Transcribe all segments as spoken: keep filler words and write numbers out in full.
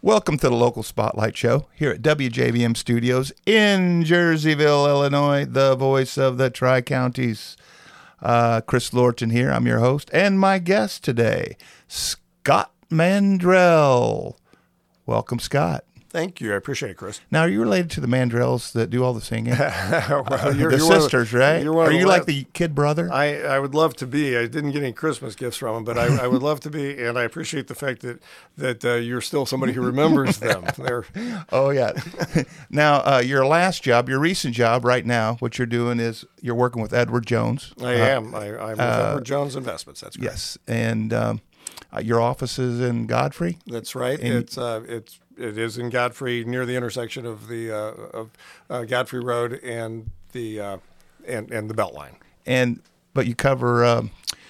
Welcome to the Local Spotlight Show here at W J V M Studios in Jerseyville, Illinois, the voice of the Tri-Counties. Uh, Chris Lorton here. I'm your host. And my guest today, Scott Mandrell. Welcome, Scott. Thank you. I appreciate it, Chris. Now, are you related to the Mandrells that do all the singing? well, uh, you're, the you're sisters, the, right? You're are you the like last, the kid brother? I, I would love to be. I didn't get any Christmas gifts from them, but I, I would love to be, and I appreciate the fact that that uh, you're still somebody who remembers them. They're... Oh, yeah. Now, uh, your last job, your recent job right now, what you're doing is you're working with Edward Jones. I uh, am. I, I'm with uh, Edward Jones Investments. That's correct. Yes, and um, uh, your office is in Godfrey? That's right. And it's uh, it's it is in Godfrey, near the intersection of the uh, of uh, Godfrey Road and the uh, and and the Beltline. And but you cover um,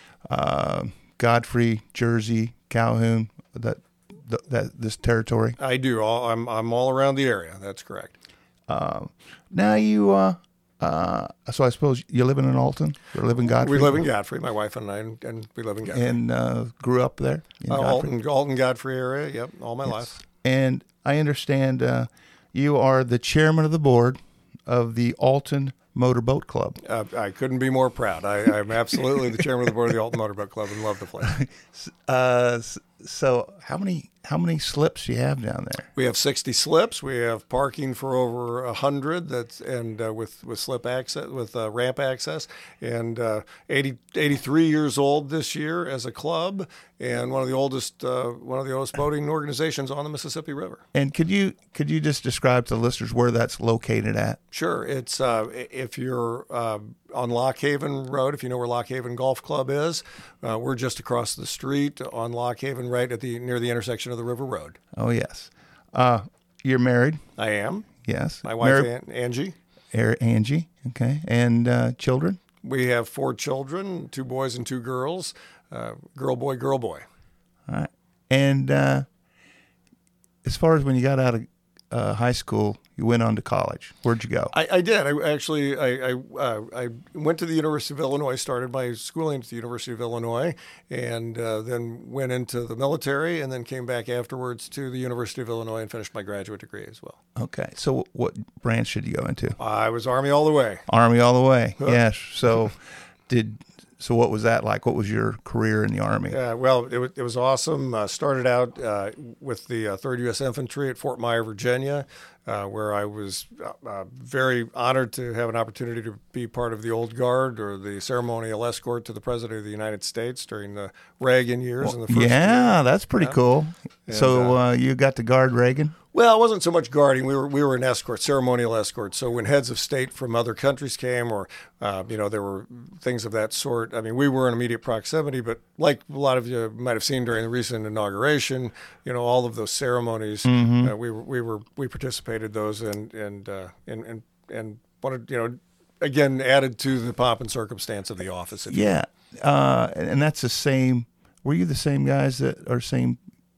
uh, Godfrey, Jersey, Calhoun, that that, that this territory. I do. All, I'm I'm all around the area. That's correct. Uh, now you. Uh, uh, so I suppose you live in Alton. You live in Godfrey. We live in Godfrey. My wife and I, and, and we live in Godfrey. And uh, grew up there in uh, Godfrey. Alton, Alton, Godfrey area. Yep, all my Yes. life. And I understand uh, you are the chairman of the board of the Alton Motorboat Club. Uh, I couldn't be more proud. I, I'm absolutely the chairman of the board of the Alton Motorboat Club and love the place. Uh, so how many how many slips do you have down there? We have sixty slips. We have parking for over a hundred. That's and uh, with with slip access, with uh, ramp access, and uh, eighty, eighty-three years old this year as a club, and one of the oldest uh, one of the oldest boating organizations on the Mississippi River. And could you could you just describe to the listeners where that's located at? Sure. It's uh, if you're uh, on Lock Haven Road, if you know where Lock Haven Golf Club is, uh, we're just across the street on Lock Haven, right at the near the intersection of the River Road. Oh yes. Uh, you're married? I am. Yes. My wife, married, An- Angie. Er, Angie. Okay. And uh, children? We have four children, two boys and two girls. Uh, girl, boy, girl, boy. All right. And uh, as far as when you got out of uh, high school, you went on to college. Where'd you go? I, I did. I actually I I, uh, I went to the University of Illinois. Started my schooling at the University of Illinois, and uh, then went into the military, and then came back afterwards to the University of Illinois and finished my graduate degree as well. Okay. So what branch did you go into? I was Army all the way. Army all the way. Huh. Yes. So did so what was that like? What was your career in the Army? Yeah, well, it was, it was awesome. Uh, started out uh, with the uh, third U S Infantry at Fort Myer, Virginia, uh, where I was uh, uh, very honored to have an opportunity to be part of the Old Guard, or the ceremonial escort to the President of the United States during the Reagan years. Well, in the first yeah, year. that's pretty Yeah. cool. And, so uh, uh, you got to guard Reagan? Well, it wasn't so much guarding. We were we were an escort, ceremonial escort. So when heads of state from other countries came, or uh, you know, there were things of that sort. I mean, we were in immediate proximity, but like a lot of you might have seen during the recent inauguration, you know, all of those ceremonies, Mm-hmm. uh, we were we were we participated those, and and uh, and and and wanted, you know, again, added to the pomp and circumstance of the office. if you Yeah. Uh, and, and that's the same. Were you the same guys that are same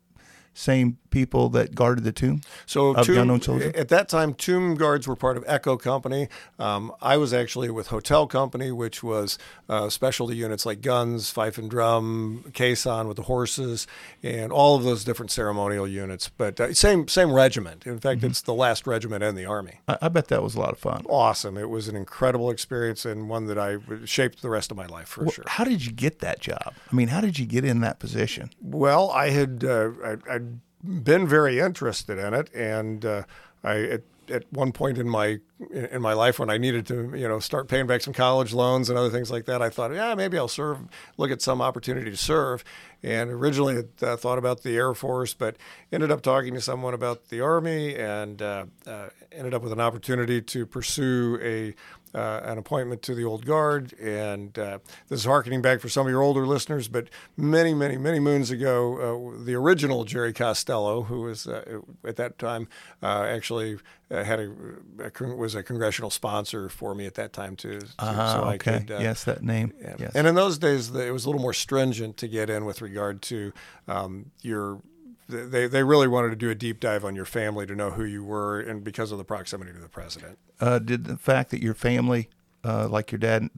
same people that guarded the tomb? So Of tomb, unknown soldier? at that time, tomb guards were part of Echo Company. Um, I was actually with Hotel Company, which was uh, specialty units like guns, fife and drum, caisson with the horses, and all of those different ceremonial units. But uh, same same regiment. In fact, Mm-hmm. it's the last regiment in the Army. I, I bet that was a lot of fun. Awesome. It was an incredible experience, and one that I shaped the rest of my life for Well, sure. how did you get that job? I mean, how did you get in that position? Well, I had uh, I, I'd been very interested in it, and uh, I at, at one point in my in my life when I needed to you know start paying back some college loans and other things like that, I thought, yeah, maybe I'll serve, look at some opportunity to serve. And originally I uh, thought about the Air Force, but ended up talking to someone about the Army, and uh, uh, ended up with an opportunity to pursue a Uh, an appointment to the Old Guard. And uh, this is harkening back for some of your older listeners, but many, many, many moons ago, uh, the original Jerry Costello, who was uh, at that time uh, actually uh, had a, a con- was a congressional sponsor for me at that time too. too. Uh, so I okay. could, uh, yes, that name. yeah. Yes. And in those days, the, it was a little more stringent to get in with regard to um, your. They they really wanted to do a deep dive on your family to know who you were, and because of the proximity to the president. Uh, did the fact that your family, uh, like your dad,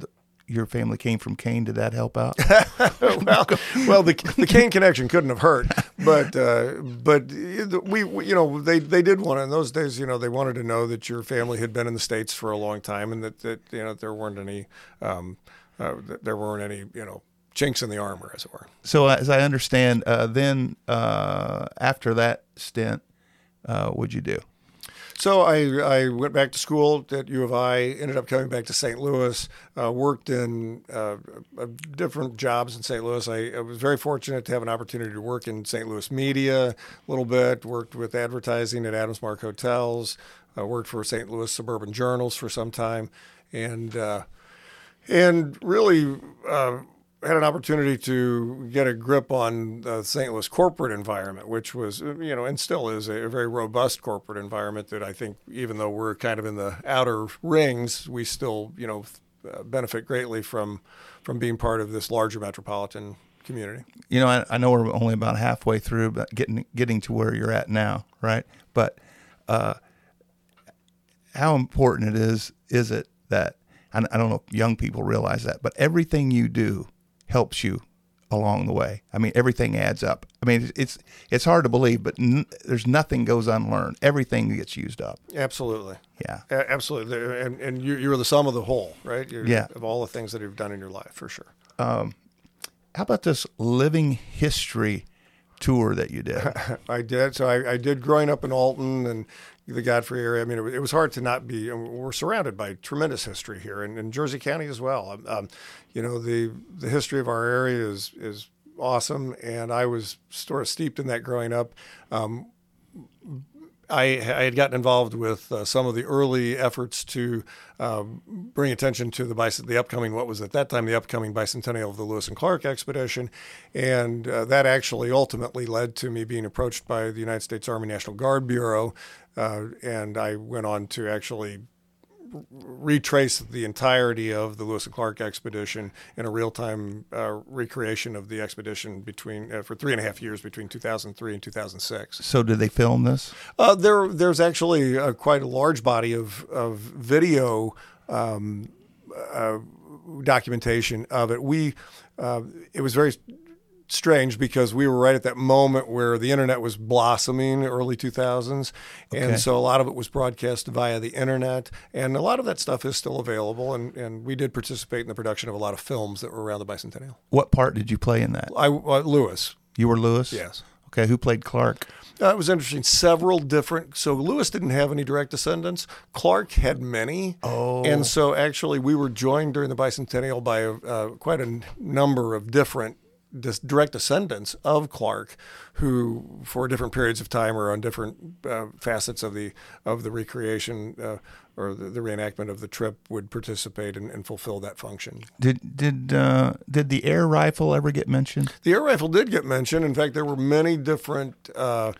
your family came from Kane. Did that help out? well, well, the the Kane connection couldn't have hurt, but uh, but we, we you know they, they did want to, in those days, you know, they wanted to know that your family had been in the States for a long time, and that, that you know there weren't any um, uh, there weren't any you know chinks in the armor, as it were. So as I understand, uh, then uh, after that stint, uh, what'd you do? So I, I went back to school at U of I, ended up coming back to Saint Louis, uh, worked in uh, uh, different jobs in Saint Louis. I, I was very fortunate to have an opportunity to work in Saint Louis media a little bit, worked with advertising at Adams Mark Hotels, uh, worked for Saint Louis Suburban Journals for some time, and, uh, and really uh, had an opportunity to get a grip on the Saint Louis corporate environment, which was, you know, and still is a very robust corporate environment that I think, even though we're kind of in the outer rings, we still, you know, benefit greatly from from being part of this larger metropolitan community. You know, I, I know we're only about halfway through, but getting getting to where you're at now, right? But uh, how important it is is it that, I, I don't know if young people realize that, but everything you do helps you along the way. I mean, everything adds up. I mean, it's it's hard to believe, but n- there's nothing goes unlearned. Everything gets used up. Absolutely. Yeah. A- absolutely. And and you, you're the sum of the whole, right? You're, yeah. Of all the things that you've done in your life, for sure. Um, how about this living history tour that you did? I did. So I, I did growing up in Alton and the Godfrey area. I mean, it, it was hard to not be. We're surrounded by tremendous history here, and in Jersey County as well. Um, you know, the the history of our area is is awesome, and I was sort of steeped in that growing up. Um, I, I had gotten involved with uh, some of the early efforts to uh, bring attention to the bicent- the upcoming, what was at that time the upcoming bicentennial of the Lewis and Clark expedition, and uh, that actually ultimately led to me being approached by the United States Army National Guard Bureau, uh, and I went on to actually retrace the entirety of the Lewis and Clark expedition in a real-time uh, recreation of the expedition between uh, for three and a half years between two thousand three and two thousand six. So did they film this? Uh, there, there's actually uh, quite a large body of of video um, uh, documentation of it. We, uh, it was very strange because we were right at that moment where the internet was blossoming, early two thousands. Okay. And so a lot of it was broadcast via the internet, and a lot of that stuff is still available. And, and we did participate in the production of a lot of films that were around the bicentennial. What part did you play in that? I, uh, Lewis. You were Lewis? Yes. Okay. Who played Clark? Uh, it was interesting. Several different. So Lewis didn't have any direct descendants. Clark had many. Oh. And so actually we were joined during the bicentennial by uh, quite a n- number of different direct descendants of Clark, who for different periods of time or on different uh, facets of the of the recreation uh, or the, the reenactment of the trip would participate and, and fulfill that function. Did did uh, did the air rifle ever get mentioned? The air rifle did get mentioned. In fact, there were many different. Uh,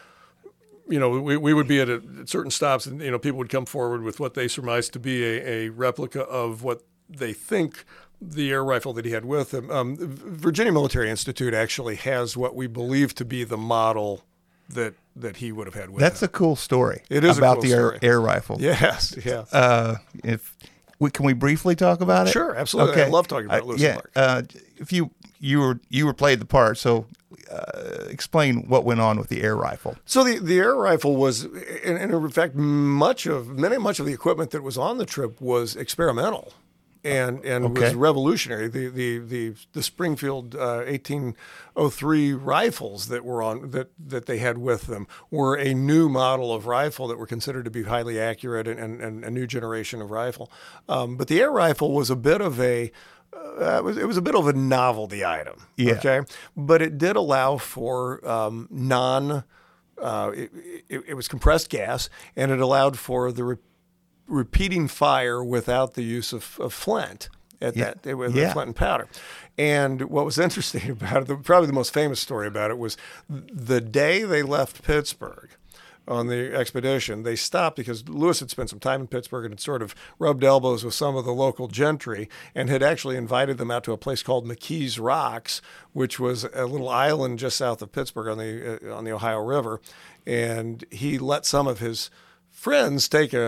you know, we, we would be at, a, at certain stops, and you know, people would come forward with what they surmised to be a, a replica of what they think the air rifle that he had with him. Um, Virginia Military Institute actually has what we believe to be the model that that he would have had with That's him. a cool story. It is about a cool the story. Air, air rifle. Yes, yeah. Uh, if we, can we briefly talk about it? Sure, absolutely. Okay. I love talking about uh, Lewis yeah. and Clark. Uh, if you you were you were played the part, so uh, explain what went on with the air rifle. So the, the air rifle was, and, and in fact, much of many much of the equipment that was on the trip was experimental. And and Okay. was revolutionary. The the the the Springfield uh, eighteen oh three rifles that were on that that they had with them were a new model of rifle that were considered to be highly accurate and, and, and a new generation of rifle. Um, but the air rifle was a bit of a uh, it, was, it was a bit of a novelty item. Yeah. Okay, but it did allow for um, non. Uh, it, it, it was compressed gas, and it allowed for the re- repeating fire without the use of, of flint at Yeah. that with Yeah. flint and powder. And what was interesting about it, the, probably the most famous story about it, was the day they left Pittsburgh on the expedition, they stopped because Lewis had spent some time in Pittsburgh and had sort of rubbed elbows with some of the local gentry and had actually invited them out to a place called McKee's Rocks, which was a little island just south of Pittsburgh on the uh, on the Ohio River. And he let some of his friends take a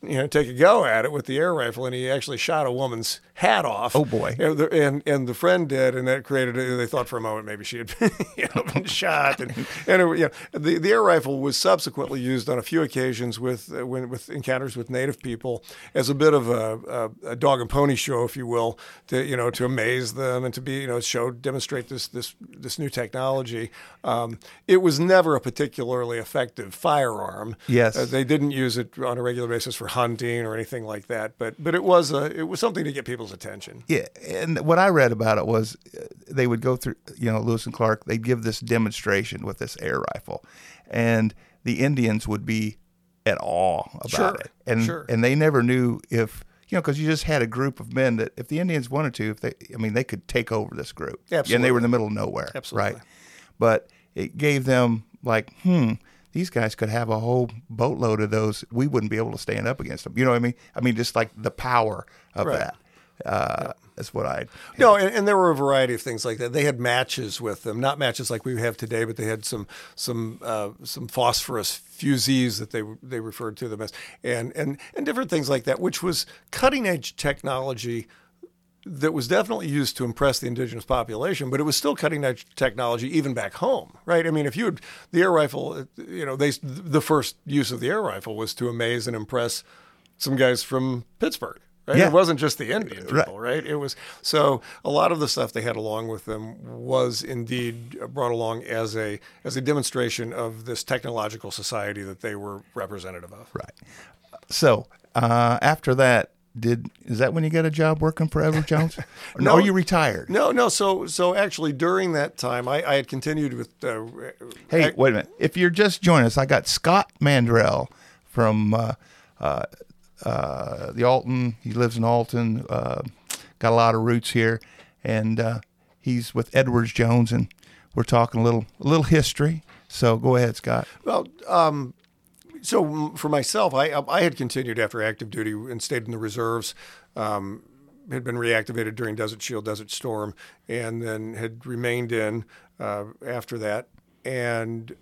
you know, take a go at it with the air rifle, and he actually shot a woman's hat off. Oh boy! And the, and, and the friend did, and that created. They thought for a moment maybe she had been, you know, been shot, and and it, you know, the the air rifle was subsequently used on a few occasions with uh, when with encounters with Native people as a bit of a, a, a dog and pony show, if you will, to you know to amaze them and to be you know show demonstrate this this this new technology. Um, it was never a particularly effective firearm. Yes, uh, they didn't use it on a regular basis for hunting or anything like that, but but it was a it was something to get people's attention. Yeah, and what I read about it was uh, they would go through, you know, Lewis and Clark. They'd give this demonstration with this air rifle, and the Indians would be at awe about sure, it, and sure. and they never knew if you know because you just had a group of men that if the Indians wanted to, if they, I mean, they could take over this group. Absolutely, and they were in the middle of nowhere. Absolutely, right? But it gave them like, hmm. These guys could have a whole boatload of those. We wouldn't be able to stand up against them. You know what I mean? I mean, just like the power of right. that. Uh, yeah. That's what I. No, and, and there were a variety of things like that. They had matches with them, not matches like we have today, but they had some some uh, some phosphorus fusees that they they referred to them as, and and and different things like that, which was cutting edge technology that was definitely used to impress the indigenous population, but it was still cutting edge technology even back home, right? I mean, if you had the air rifle, you know, they the first use of the air rifle was to amaze and impress some guys from Pittsburgh, right? Yeah. It wasn't just the Indian people, Right. right? It was so a lot of the stuff they had along with them was indeed brought along as a as a demonstration of this technological society that they were representative of. Right. So uh, after that. Did is that when you got a job working for Edward Jones? Or No. are you retired? No, no. So, so actually, during that time, I, I had continued with. Uh, Hey, I- wait a minute. If you're just joining us, I got Scott Mandrell from uh, uh, uh, the Alton. He lives in Alton. Uh, got a lot of roots here, and uh, he's with Edwards Jones, and we're talking a little a little history. So go ahead, Scott. Well, um, so m- for myself, I I had continued after active duty and stayed in the reserves. Um, had been reactivated during Desert Shield, Desert Storm, and then had remained in uh, after that. And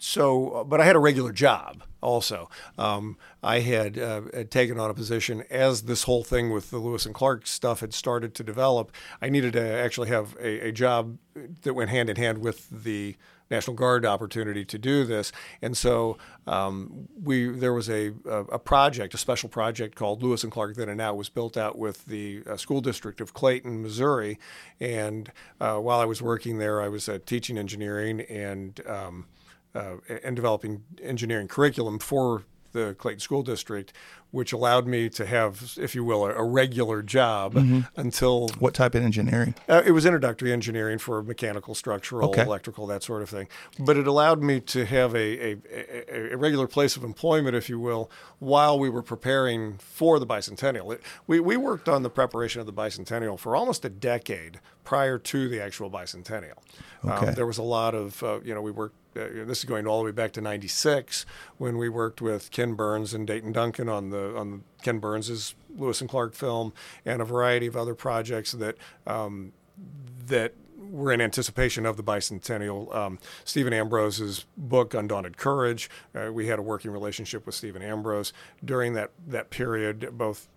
so, but I had a regular job also. Um, I had, uh, had taken on a position as this whole thing with the Lewis and Clark stuff had started to develop. I needed to actually have a, a job that went hand in hand with the National Guard opportunity to do this, and so um, we there was a, a a project, a special project called Lewis and Clark Then and Now, was built out with the uh, school district of Clayton, Missouri, and uh, while I was working there, I was uh, teaching engineering and um, uh, and developing engineering curriculum for the Clayton School District, which allowed me to have, if you will, a, a regular job mm-hmm. until... What type of engineering? Uh, it was introductory engineering for mechanical, structural, okay. electrical, that sort of thing. But it allowed me to have a, a, a, a regular place of employment, if you will, while we were preparing for the bicentennial. It, we, we worked on the preparation of the bicentennial for almost a decade prior to the actual bicentennial. Okay. Um, there was a lot of, uh, you know, we worked, uh, this is going all the way back to ninety-six when we worked with Ken Burns and Dayton Duncan on the on the Ken Burns's Lewis and Clark film and a variety of other projects that um, that were in anticipation of the bicentennial. Um, Stephen Ambrose's book, Undaunted Courage, uh, we had a working relationship with Stephen Ambrose during that, that period, both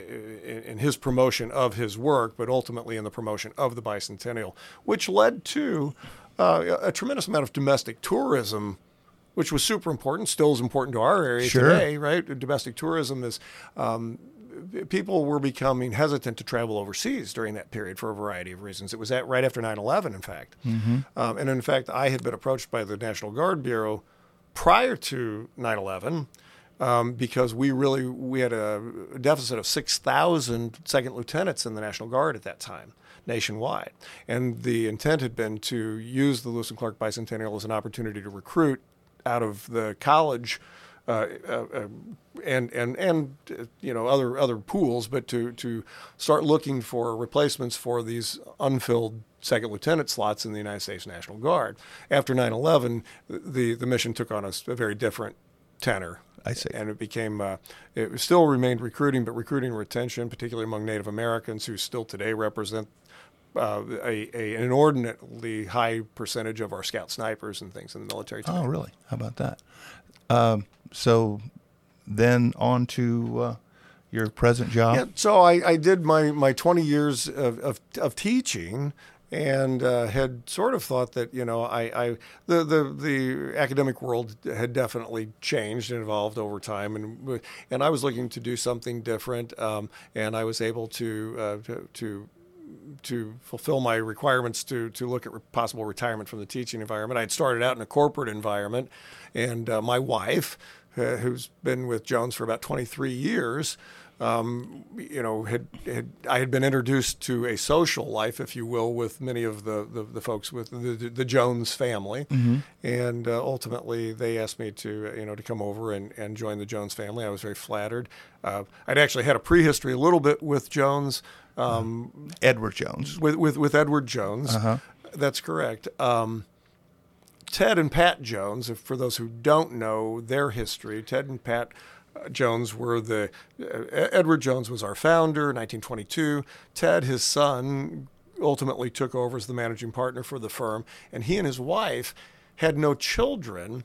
in, in his promotion of his work, but ultimately in the promotion of the bicentennial, which led to uh, a tremendous amount of domestic tourism, which was super important, still is important to our area sure. today, right? Domestic tourism is... Um, people were becoming hesitant to travel overseas during that period for a variety of reasons. It was at, right after nine eleven, in fact. Mm-hmm. Um, and in fact, I had been approached by the National Guard Bureau prior to nine eleven um, because we really we had a deficit of six thousand second lieutenants in the National Guard at that time, nationwide. And the intent had been to use the Lewis and Clark Bicentennial as an opportunity to recruit out of the college Uh, uh, uh, and and and uh, you know other other pools, but to to start looking for replacements for these unfilled second lieutenant slots in the United States National Guard. After nine eleven, the the mission took on a, a very different tenor. I see, and it became uh, it still remained recruiting, but recruiting and retention, particularly among Native Americans who still today represent Uh, a, a, an inordinately high percentage of our scout snipers and things in the military today. Oh, really? How about that? Um, so then on to uh, your present job? Yeah, so I, I did my, my twenty years of, of, of teaching, and uh, had sort of thought that, you know, I, I the, the the academic world had definitely changed and evolved over time, and and I was looking to do something different, um, and I was able to uh, to, to to fulfill my requirements to to look at re- possible retirement from the teaching environment. I had started out in a corporate environment, and uh, my wife, uh, who's been with Jones for about twenty-three years, um, you know, had, had I had been introduced to a social life, if you will, with many of the, the, the folks with the, the Jones family, mm-hmm. and uh, ultimately they asked me to you know to come over and, and join the Jones family. I was very flattered. Uh, I'd actually had a prehistory a little bit with Jones. Um, Edward Jones. With with, with Edward Jones. Uh-huh. That's correct. Um, Ted and Pat Jones, if, for those who don't know their history, Ted and Pat Jones were the, uh, Edward Jones was our founder in nineteen twenty-two. Ted, his son, ultimately took over as the managing partner for the firm, and he and his wife had no children,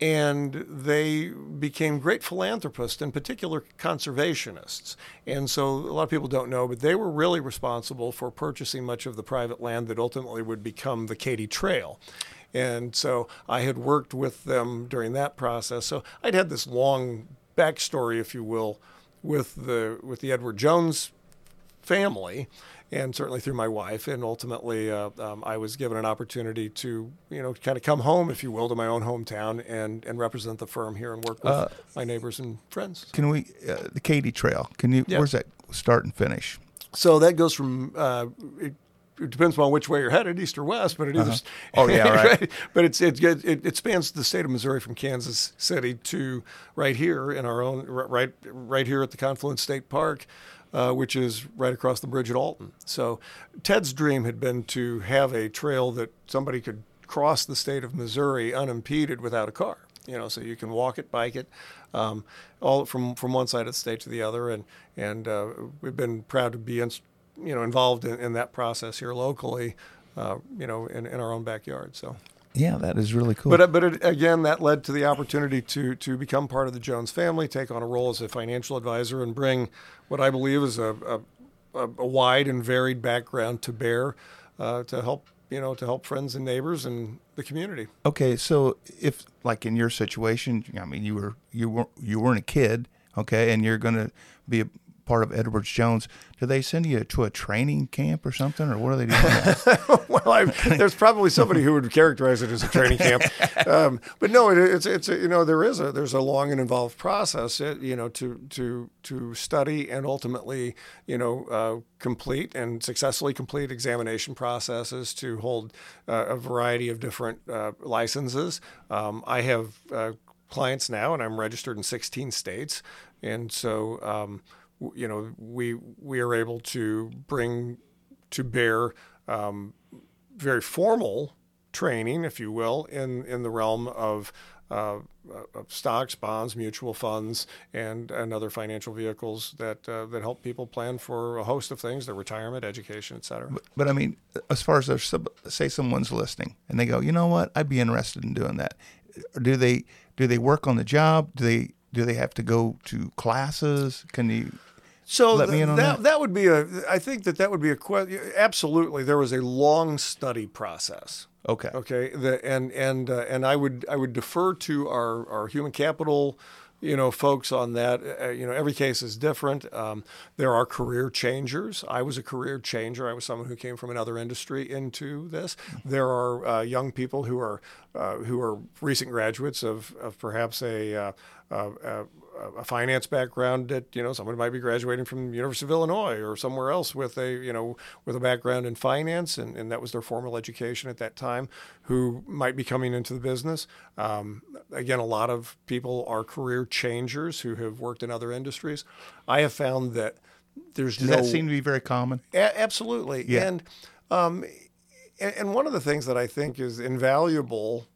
and they became great philanthropists, in particular conservationists. And so a lot of people don't know, but they were really responsible for purchasing much of the private land that ultimately would become the Katy Trail. And so I had worked with them during that process. So I'd had this long backstory, if you will, with the with the Edward Jones family, and certainly through my wife. And ultimately, uh, um, I was given an opportunity to, you know, kind of come home, if you will, to my own hometown and, and represent the firm here and work with uh, my neighbors and friends. Can we, uh, the Katy Trail, can you, yeah. Where's that start and finish? So that goes from, uh, it, it depends on which way you're headed, east or west, but it uh-huh. is. Oh, yeah, right. right? But it's it, it it spans the state of Missouri from Kansas City to right here in our own, right right here at the Confluence State Park, uh, which is right across the bridge at Alton. So Ted's dream had been to have a trail that somebody could cross the state of Missouri unimpeded without a car. You know, so you can walk it, bike it, um, all from, from one side of the state to the other. And, and uh, we've been proud to be in, you know, involved in, in that process here locally, uh, you know, in, in our own backyard. So, yeah, that is really cool. But but it, again, that led to the opportunity to to become part of the Jones family, take on a role as a financial advisor, and bring what I believe is a a, a wide and varied background to bear uh, to help you know to help friends and neighbors and the community. Okay, so if like in your situation, I mean, you were you weren't you weren't a kid, okay, and you're going to be a part of Edwards Jones, do they send you to a training camp or something, or what are they doing? Well, I, there's probably somebody who would characterize it as a training camp, um, but no, it, it's it's a, you know there is a there's a long and involved process, it, you know, to to to study and ultimately you know uh, complete and successfully complete examination processes to hold uh, a variety of different uh, licenses. Um, I have uh, clients now, and I'm registered in sixteen states, and so. Um, You know, we we are able to bring to bear um, very formal training, if you will, in, in the realm of, uh, of stocks, bonds, mutual funds, and, and other financial vehicles that uh, that help people plan for a host of things, their retirement, education, et cetera. But, but I mean, as far as there's, say someone's listening and they go, you know what, I'd be interested in doing that. Do they do they work on the job? Do they do they have to go to classes? Can you? So Let me in on that, that. that would be a. I think that that would be a question. Absolutely, there was a long study process. Okay. Okay. The, and and uh, and I would I would defer to our, our human capital, you know, folks on that. Uh, you know, every case is different. Um, there are career changers. I was a career changer. I was someone who came from another industry into this. There are uh, young people who are uh, who are recent graduates of of perhaps a. Uh, uh, uh, a finance background that, you know, someone might be graduating from the University of Illinois or somewhere else with a, you know, with a background in finance, and, and that was their formal education at that time, who might be coming into the business. Um, again, a lot of people are career changers who have worked in other industries. I have found that there's Does no... that seem to be very common? A- absolutely. Yeah. And, um, and, and one of the things that I think is invaluable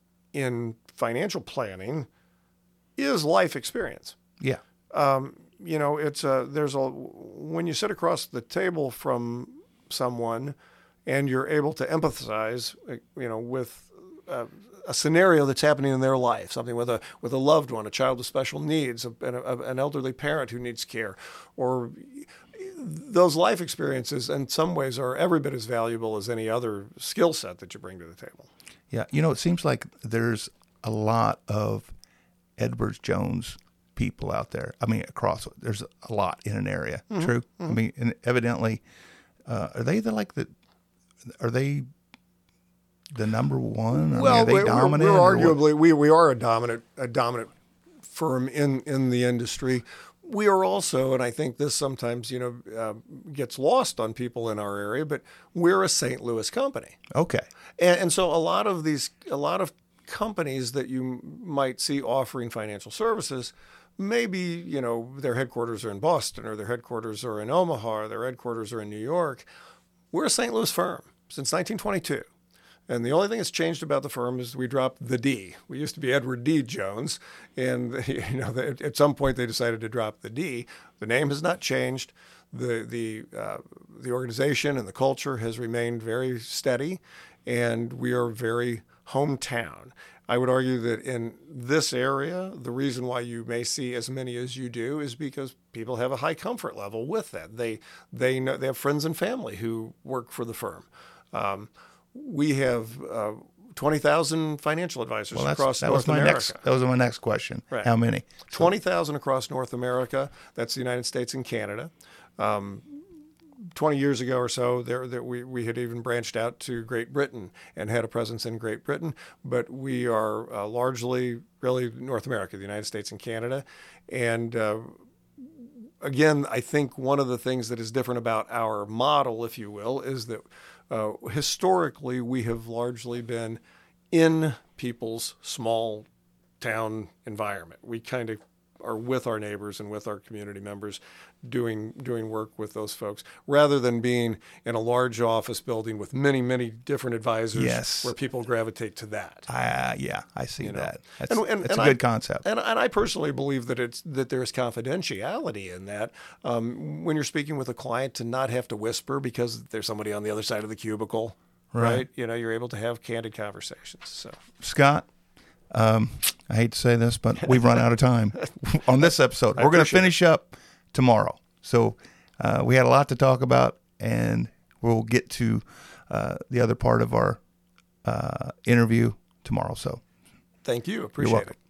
in financial planning is life experience. Yeah. Um, you know, it's a, there's a, when you sit across the table from someone and you're able to empathize, you know, with uh, a scenario that's happening in their life, something with a with a loved one, a child with special needs, a, a, an elderly parent who needs care, or those life experiences in some ways are every bit as valuable as any other skill set that you bring to the table. Yeah, you know, it seems like there's a lot of Edwards Jones people out there. I mean, across, there's a lot in an area. Mm-hmm. True. Mm-hmm. I mean, and evidently, uh, are they the like the? Are they the number one? I well, mean, are they we're, dominant? We're arguably we, we are a dominant a dominant firm in, in the industry. We are also, and I think this sometimes you know uh, gets lost on people in our area, but we're a Saint Louis company. Okay, and, and so a lot of these a lot of companies that you might see offering financial services, maybe, you know, their headquarters are in Boston or their headquarters are in Omaha or their headquarters are in New York. We're a Saint Louis firm since nineteen twenty-two. And the only thing that's changed about the firm is we dropped the D. We used to be Edward D. Jones. And, you know, at some point they decided to drop the D. The name has not changed. The, the, uh, the organization and the culture has remained very steady. And we are very hometown. I would argue that in this area, the reason why you may see as many as you do is because people have a high comfort level with that. They they know they have friends and family who work for the firm. Um, we have uh, twenty thousand financial advisors well, across that North was my America. Next, that was my next question. Right. How many? twenty thousand across North America. That's the United States and Canada. Um, twenty years ago or so, there, there we, we had even branched out to Great Britain and had a presence in Great Britain, but we are uh, largely really North America, the United States and Canada. And uh, again, I think one of the things that is different about our model, if you will, is that uh, historically we have largely been in people's small town environment. We kind of are with our neighbors and with our community members doing doing work with those folks rather than being in a large office building with many, many different advisors yes. where people gravitate to that. Uh, yeah, I see you know? that. That's, and, and, that's and a good I, concept. And, and I personally believe that it's that there's confidentiality in that. Um, when you're speaking with a client, to not have to whisper because there's somebody on the other side of the cubicle, right? right? You know, you're able to have candid conversations. So, Scott, Um, I hate to say this, but we've run out of time on this episode. We're going to finish up tomorrow. So uh, we had a lot to talk about, and we'll get to uh, the other part of our uh, interview tomorrow. So thank you. Appreciate it.